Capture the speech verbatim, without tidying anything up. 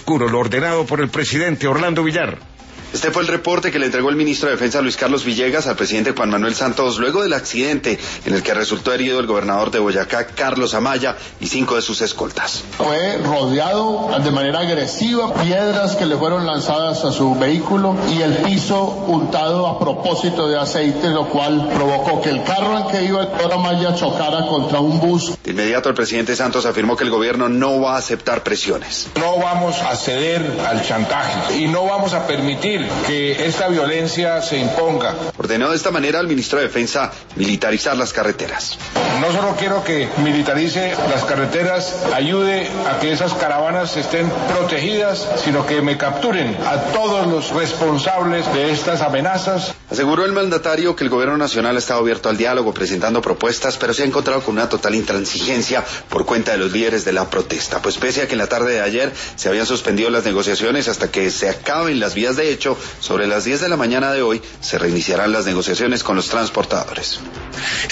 oscuro, lo ordenado por el presidente Orlando Villar. Este fue el reporte que le entregó el ministro de Defensa Luis Carlos Villegas al presidente Juan Manuel Santos luego del accidente en el que resultó herido el gobernador de Boyacá, Carlos Amaya, y cinco de sus escoltas. Fue rodeado de manera agresiva, piedras que le fueron lanzadas a su vehículo y el piso untado a propósito de aceite, lo cual provocó que el carro en que iba el doctor Amaya chocara contra un bus. De inmediato el presidente Santos afirmó que el gobierno no va a aceptar presiones. No vamos a ceder al chantaje y no vamos a permitir que esta violencia se imponga. Ordenó de esta manera al ministro de Defensa militarizar las carreteras. No solo quiero que militarice las carreteras, ayude a que esas caravanas estén protegidas, sino que me capturen a todos los responsables de estas amenazas. Aseguró el mandatario que el gobierno nacional ha estado abierto al diálogo, presentando propuestas, pero se ha encontrado con una total intransigencia por cuenta de los líderes de la protesta. Pues pese a que en la tarde de ayer se habían suspendido las negociaciones hasta que se acaben las vías de hecho, sobre las diez de la mañana de hoy se reiniciarán las negociaciones con los transportadores.